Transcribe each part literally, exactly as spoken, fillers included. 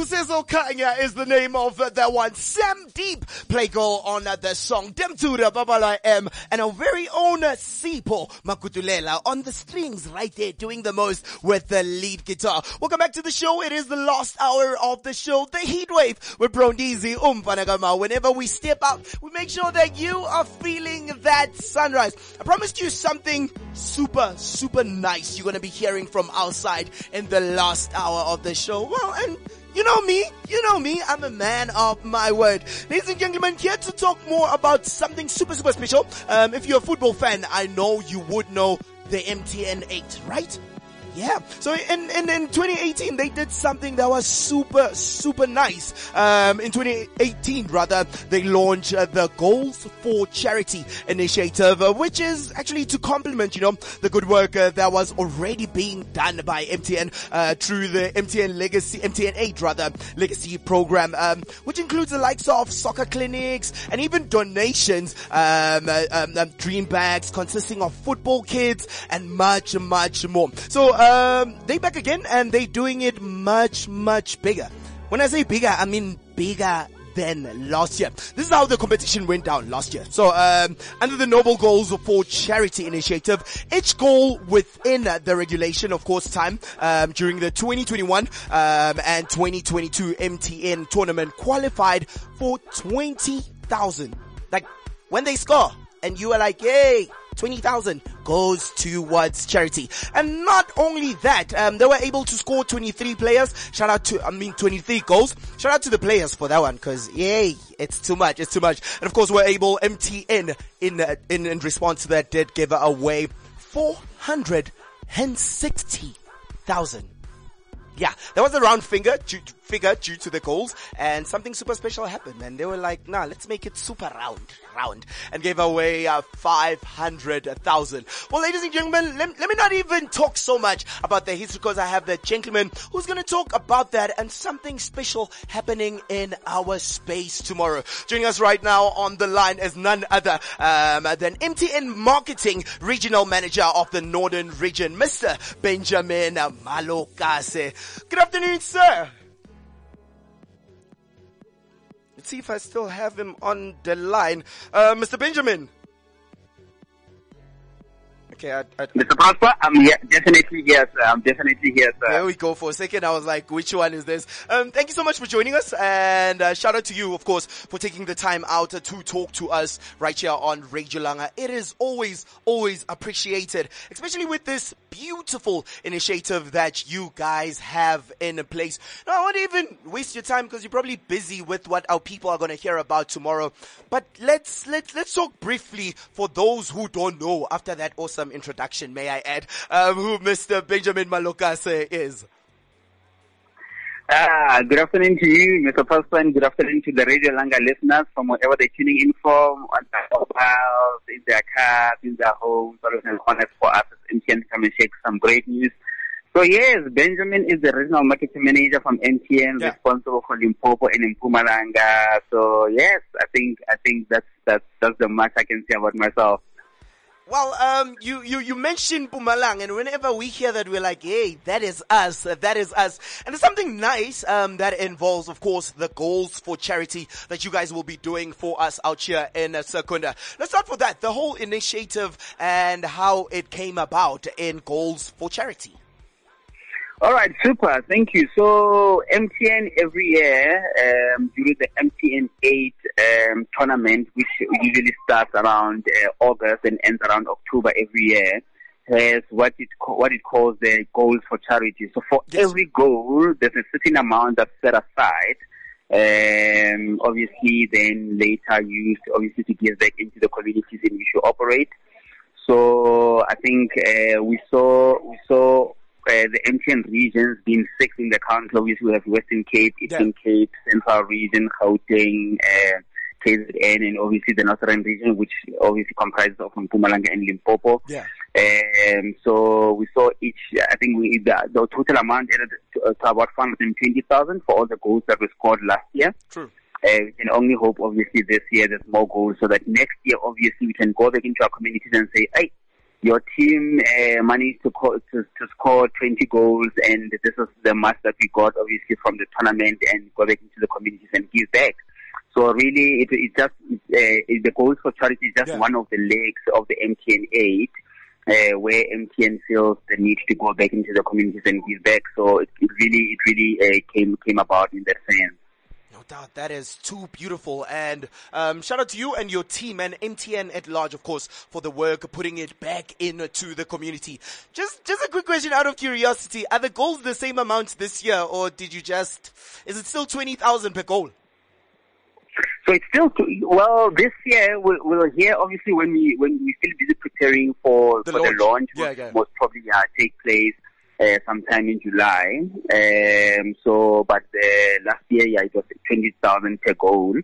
Kusezo Kanya is the name of uh, that one. Sam Deep play goal on uh, the song Demtura Babala M, and our very own uh, Sipo Makutulela on the strings right there, doing the most with the lead guitar. Welcome back to the show. It is the last hour of the show, the heat wave with Brondizi Umpanagama. Whenever we step out, we make sure that you are feeling that sunrise. I promised you something super, super nice you're going to be hearing from outside in the last hour of the show. Well, and you know me, you know me, I'm a man of my word. Ladies and gentlemen, here to talk more about something super, super special. Um, if you're a football fan, I know you would know the M T N eight, right? Yeah. So in, in, in twenty eighteen, they did something that was super, super nice. Um, in twenty eighteen, rather, they launched uh, the Goals for Charity initiative, uh, which is actually to complement, you know, the good work uh, that was already being done by M T N, uh, through the M T N Legacy, M T N eight rather, Legacy program, um, which includes the likes of soccer clinics and even donations, um, uh, um, um dream bags consisting of football kits and much, much more. So, Um, they back again and they doing it much, much bigger. When I say bigger, I mean bigger than last year. This is how the competition went down last year. So, um, under the Noble Goals for Charity initiative, each goal within the regulation, of course, time, um, during the twenty twenty-one, um, and twenty twenty-two M T N tournament qualified for twenty thousand. Like, when they score, and you are like, yay, twenty thousand goes towards charity. And not only that, um, they were able to score twenty-three players. Shout out to, I mean, twenty-three goals. Shout out to the players for that one, cause yay, it's too much, it's too much. And of course, we're able, M T N, in, uh, in, in response to that, did give away four hundred sixty thousand. Yeah, that was a round finger, due, figure due to the goals, and something super special happened, and they were like, nah, let's make it super round, round, and gave away uh, five hundred thousand. Well, ladies and gentlemen, let, let me not even talk so much about the history, because I have the gentleman who's going to talk about that and something special happening in our space tomorrow. Joining us right now on the line is none other um, than M T N Marketing Regional Manager of the Northern Region, Mister Benjamin Malokase. Good afternoon, sir. Let's see if I still have him on the line. Uh, Mister Benjamin. Okay, I, I, Mister Prosper, I'm here, definitely here, sir. I'm definitely here, sir. There we go. For a second, I was like, which one is this? Um, thank you so much for joining us, and uh, shout out to you, of course, for taking the time out uh, to talk to us right here on Radio Langa. It is always, always appreciated, especially with this beautiful initiative that you guys have in place. Now, I won't even waste your time because you're probably busy with what our people are going to hear about tomorrow. But let's let's let's talk briefly for those who don't know. After that awesome introduction, may I add, um, who Mister Benjamin Malokase is. Ah, good afternoon to you, Mister Prosper, and good afternoon to the Radio Langa listeners from wherever they're tuning in from, on their mobiles, in their cars, in their homes. Always an honor for us as M T N to come and share some great news. So yes, Benjamin is the regional marketing manager from M T N, yeah, responsible for Limpopo and Mpumalanga. So yes, I think I think that's that's that's the much I can say about myself. Well, um, you, you, you mentioned Mpumalanga, and whenever we hear that, we're like, hey, that is us, that is us. And there's something nice, um, that involves, of course, the Goals for Charity that you guys will be doing for us out here in uh, Secunda. Let's start with that, the whole initiative and how it came about in Goals for Charity. All right, super. Thank you. So M T N every year, um, during the M T N eight um, tournament, which usually starts around uh, August and ends around October every year, has what it what it calls the Goals for Charity. So for yes. every goal, there's a certain amount that's set aside. Um, obviously, then later used obviously to give back into the communities in which you operate. So I think uh, we saw we saw. Uh, the M T N regions being six in the country. Obviously, we have Western Cape, Eastern yeah. Cape, Central Region, Gauteng, uh, K Z N, and obviously the Northern Region, which obviously comprises of Mpumalanga and Limpopo. Yeah. Um, so we saw each, I think we the, the total amount added to, uh, to about four hundred twenty thousand for all the goals that we scored last year. True. Uh, we can only hope, obviously, this year there's more goals so that next year, obviously, we can go back into our communities and say, hey, your team uh, managed to, co- to to score twenty goals, and this is the match that we got, obviously, from the tournament, and go back into the communities and give back. So really, it, it just uh, it, the goals for charity is just Yeah. one of the legs of the M T N eight, uh, where M T N feels the need to go back into the communities and give back. So it, it really, it really uh, came came about in that sense. No doubt, that is too beautiful. And um, shout out to you and your team and M T N at large, of course, for the work putting it back into the community. Just, just a quick question out of curiosity: are the goals the same amount this year, or did you just? Is it still twenty thousand per goal? So it's still too, well this year we'll, we'll hear obviously when we when we still busy preparing for The for launch. the launch, Yeah, which yeah. most probably uh, take place uh, sometime in July. Um, so, but uh, last year, yeah, it was twenty thousand per goal,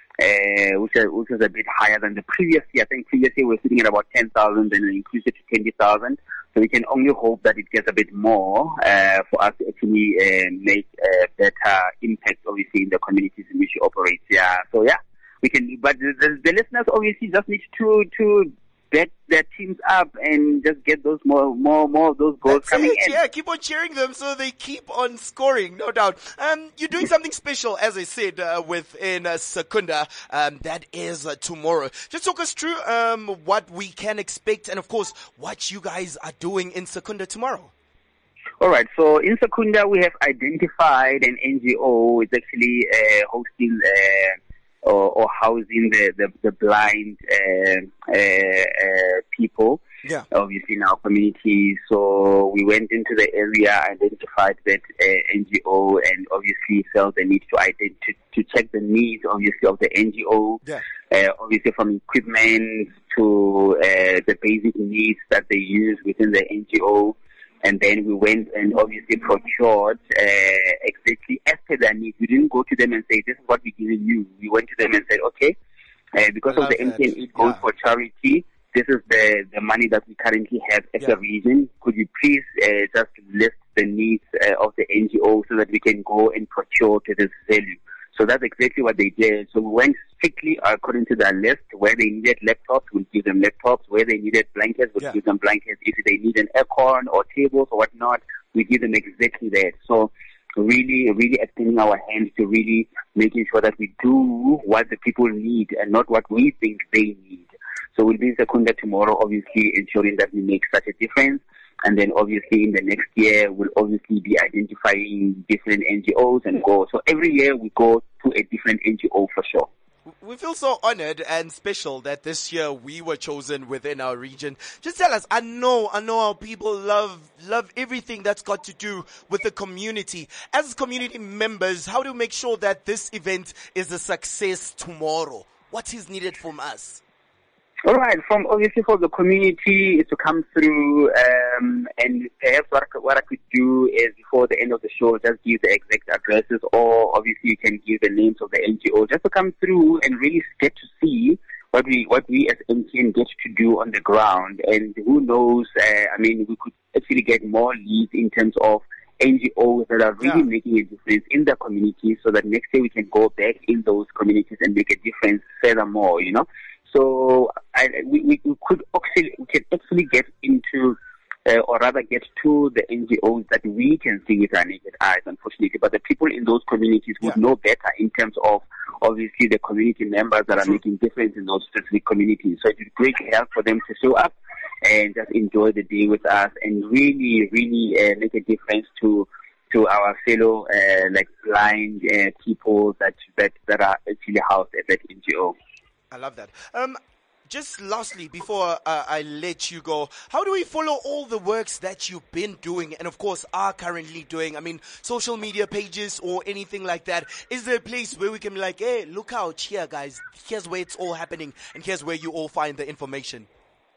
uh, which is, which is a bit higher than the previous year. I think previous year we were sitting at about ten thousand, and we increased it to twenty thousand. So we can only hope that it gets a bit more uh, for us to actually uh, make a better impact, obviously, in the communities in which we operate. Yeah. So yeah, we can. But the, the, the listeners obviously just need to to bet their teams up and just get those more more more of those goals That's coming it, in. yeah, keep on cheering them so they keep on scoring, no doubt. Um, you're doing something special, as I said, uh, within uh, Secunda. Um, that is uh, tomorrow. Just talk us through um, what we can expect, and of course, what you guys are doing in Secunda tomorrow. All right. So in Secunda, we have identified an N G O. It's actually uh, hosting uh, or, or housing the the, the blind uh, uh, uh, people. Yeah. Obviously in our community. So we went into the area, identified that uh, N G O, and obviously felt the need to ident- to, to check the needs, obviously, of the N G O. Yeah. Uh, obviously from equipment to uh, the basic needs that they use within the N G O. And then we went and obviously procured uh, exactly as per their needs. We didn't go to them and say, this is what we're giving you. We went to them and said, okay, uh, because I of the love M T N that. eight goes Yeah. for charity, this is the, the money that we currently have as Yeah. a region. Could you please uh, just list the needs uh, of the N G O so that we can go and procure to this value? So that's exactly what they did. So we went strictly according to their list. Where they needed laptops, we'll give them laptops. Where they needed blankets, we'll Yeah. give them blankets. If they need an aircon or tables or whatnot, we give them exactly that. So really, really extending our hands to really making sure that we do what the people need and not what we think they need. So we'll be in Secunda tomorrow, obviously ensuring that we make such a difference. And then obviously in the next year, we'll obviously be identifying different N G Os and go. So every year we go to a different N G O for sure. We feel so honored and special that this year we were chosen within our region. Just tell us, I know, I know our people love, love everything that's got to do with the community. As community members, how do we make sure that this event is a success tomorrow? What is needed from us? All right, from obviously for the community is to come through, um, and perhaps what I, could, what I could do is before the end of the show, just give the exact addresses, or obviously you can give the names of the N G O, just to come through and really get to see what we what we as M T N get to do on the ground. And who knows? Uh, I mean, we could actually get more leads in terms of N G Os that are really Yeah. making a difference in the community, so that next year we can go back in those communities and make a difference furthermore. You know. So I, we, we we could actually we can actually get into, uh, or rather get to the N G Os that we can see with our naked eyes, unfortunately. But the people in those communities would Yeah. know better in terms of obviously the community members that are True. making difference in those specific communities. So it would great help for them to show up and just enjoy the day with us and really, really uh, make a difference to to our fellow uh, like blind uh, people that that that are actually housed at that N G O. I love that. Um, just lastly, before uh, I let you go, how do we follow all the works that you've been doing and, of course, are currently doing? I mean, social media pages or anything like that. Is there a place where we can be like, hey, look out here, guys. Here's where it's all happening, and here's where you all find the information?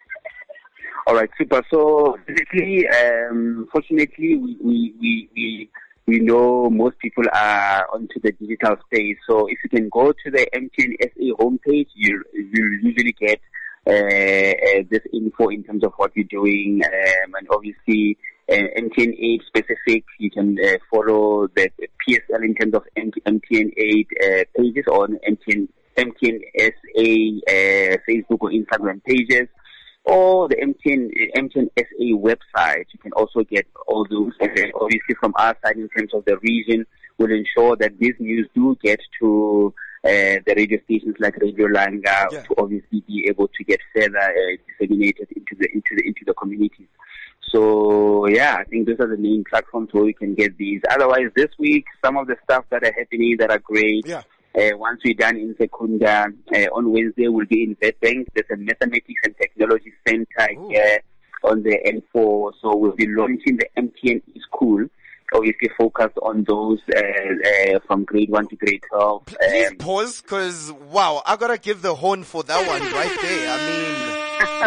All right, super. So basically, um, fortunately, we, we, we, we We know most people are onto the digital space, so if you can go to the M T N S A homepage, you you usually get uh, uh, this info in terms of what we're doing, um, and obviously uh, M T N eight specific. You can uh, follow the P S L in terms of M T N eight uh, pages on M T N M T N S A uh, Facebook or Instagram pages. or the M T N, M T N S A website. You can also get all those. And then obviously from our side, in terms of the region, we'll ensure that these news do get to uh, the radio stations like Radio Langa, yeah, to obviously be able to get further uh, disseminated into the into the into the communities. So yeah, I think those are the main platforms where we can get these. Otherwise, this week, some of the stuff that are happening that are great. Yeah. Uh, once we're done in Secunda, uh, on Wednesday we'll be in Witbank. There's a mathematics and technology center Ooh. here on the N four. So we'll be launching the M T N e-school, obviously focused on those uh, uh, from grade one to grade twelve. Please um, pause, because wow, I gotta give the horn for that one right there. I mean,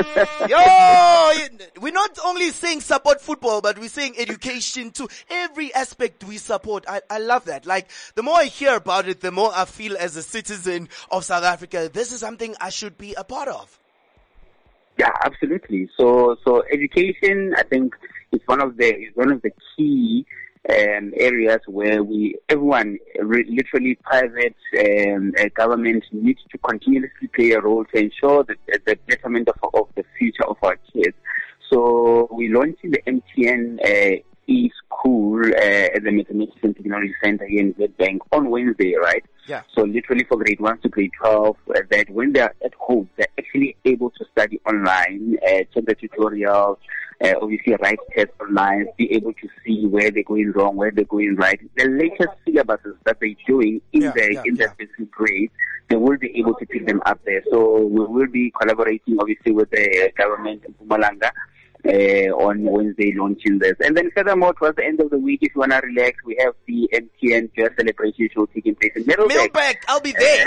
yo, we're not only saying support football, but we're saying education too. Every aspect we support. I, I love that. Like, the more I hear about it, the more I feel as a citizen of South Africa, this is something I should be a part of. Yeah, absolutely. So, so education, I think, is one of the is one of the key um, areas where we, everyone, re- literally private um, uh, government, needs to continuously play a role to ensure that the, the betterment of, of the future of our kids. So we're launching the M T N uh, e-school uh, at the Mathematics and Technology Center here in Witbank on Wednesday, right? Yeah. So literally for grade one to grade twelve, uh, that when they're at home, they're actually able to study online, uh, check the tutorials, uh, obviously write tests online, be able to see where they're going wrong, where they're going right. The latest syllabuses that they're doing in yeah, the yeah, in yeah. the specific grade, they will be able to pick them up there. So we will be collaborating obviously with the government in Mpumalanga Uh, on Wednesday launching this. And then furthermore, towards the end of the week, if you want to relax, we have the M T N Joy Celebration show taking place in Middleburg. Middleburg, I'll be there.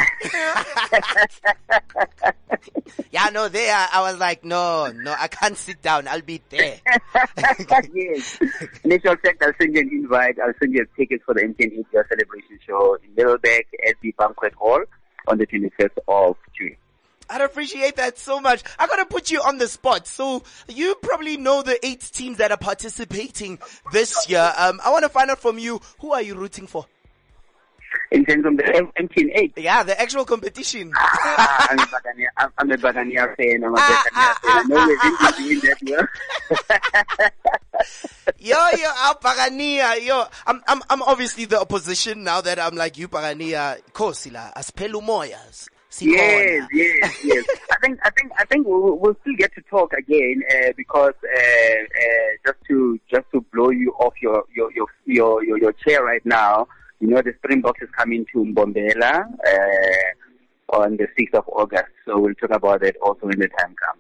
Yeah, no, there, I was like, no, no, I can't sit down, I'll be there. Yes. Initial fact, I'll send you an invite, I'll send you a ticket for the M T N Joy Celebration show in Middleburg at the Banquet Hall on the twenty-fifth of June. I'd appreciate that so much. I gotta put you on the spot. So you probably know the eight teams that are participating this year. Um, I want to find out from you, who are you rooting for? In terms of the M T N eight? Yeah, the actual competition. Ah, I'm a Bagania, I'm, I'm a Bagania fan. I'm a ah, Bagania ah, fan. Ah, I know we're ah, doing that well. Yo, yo, I'm Bagania. Yo, I'm, I'm, I'm obviously the opposition now that I'm like you, Bagania. Kosila, Aspelu Moyas. Yes, yes, yes. I think, I think, I think we'll, we'll still get to talk again uh, because uh, uh, just to just to blow you off your your your your your, your chair right now. You know, the Springboks is coming to Mbombela uh, on the sixth of August, so we'll talk about that also when the time comes.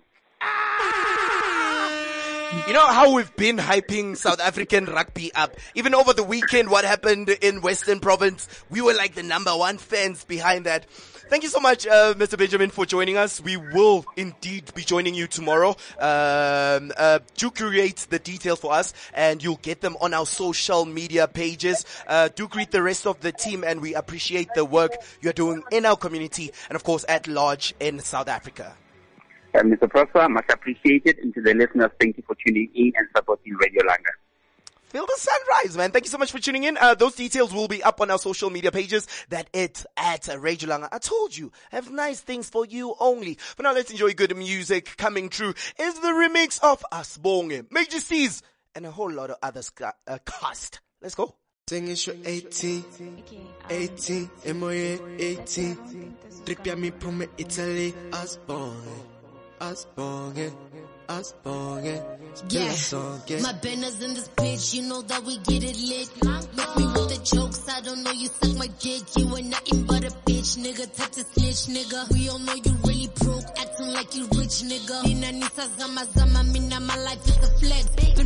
You know how we've been hyping South African rugby up? Even over the weekend, what happened in Western Province, we were like the number one fans behind that. Thank you so much, uh, Mister Benjamin, for joining us. We will indeed be joining you tomorrow. Um, uh, do create the details for us, and you'll get them on our social media pages. Uh, do greet the rest of the team, and we appreciate the work you're doing in our community, and of course at large in South Africa. Uh, Mister Prosper, much appreciated. And to the listeners, thank you for tuning in and supporting Radio Langa. Feel the sunrise, man. Thank you so much for tuning in. Uh, those details will be up on our social media pages. That it's at Radio Langa. I told you, I have nice things for you only. For now, let's enjoy good music. Coming through is the remix of Asbonge, Major C's, and a whole lot of other sc- uh, cast. Let's go. Singing show eighteen, eighteen, M O A eighteen. Tripia mi prume Italy, Asbonge, Asbonge. Us bongin', yeah, my banners in this bitch, you know that we get it lit. Make me with the jokes, I don't know you suck my dick. You ain't nothing but a bitch, nigga, type to snitch, nigga. We all know you really broke, acting like you rich, nigga. Nina nisa zama zama, mina my life is a flex.